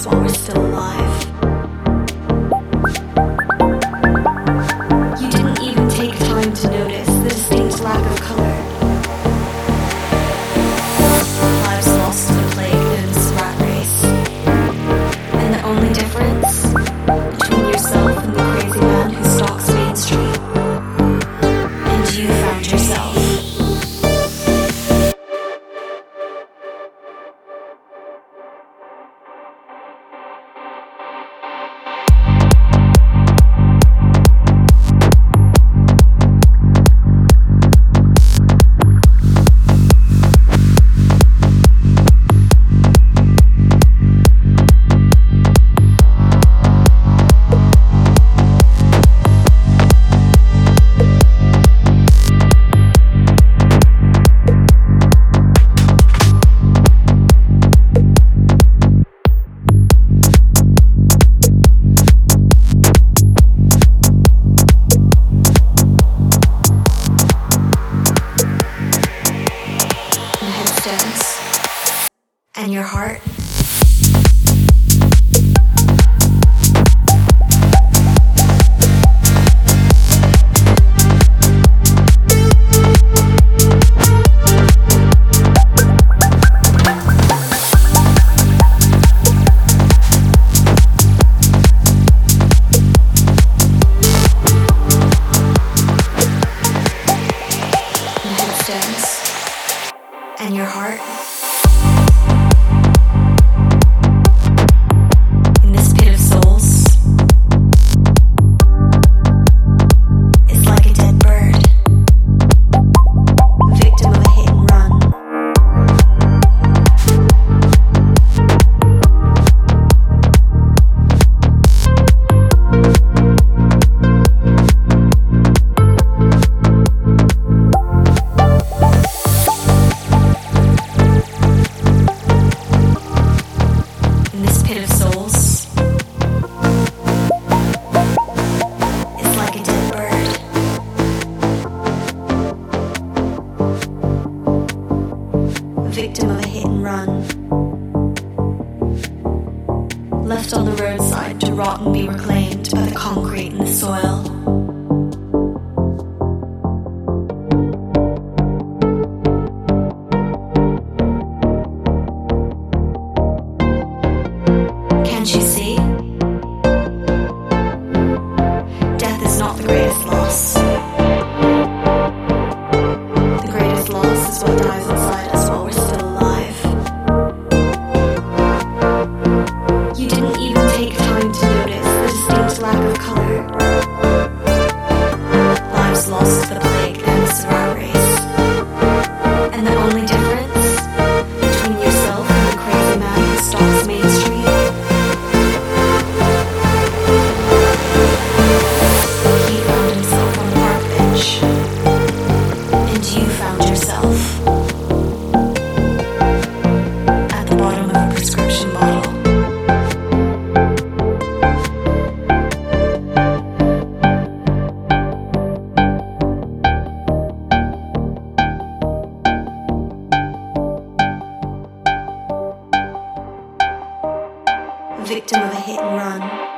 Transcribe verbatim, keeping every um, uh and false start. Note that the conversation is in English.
us while we're still alive. You didn't even take time to notice the distinct lack of color. Lives lost to the plague known as the rat race. And the only difference between yourself and the crazy man who stalks Main Street, and you found yourself. And your heart. And headstones. And your heart. Victim of a hit and run, left on the roadside to rot and be reclaimed by the concrete and the soil. Can't you see? Death is not the greatest loss. The greatest loss is what dies inside us while we're still alive. You didn't even take time to notice the distinct lack of color. Lives lost to the plague known as the rat race. And the only difference between yourself and the crazy man who stalks Main Street, he found himself on the park bench, and you found yourself at the bottom of a prescription bottle. Victim of a hit and run.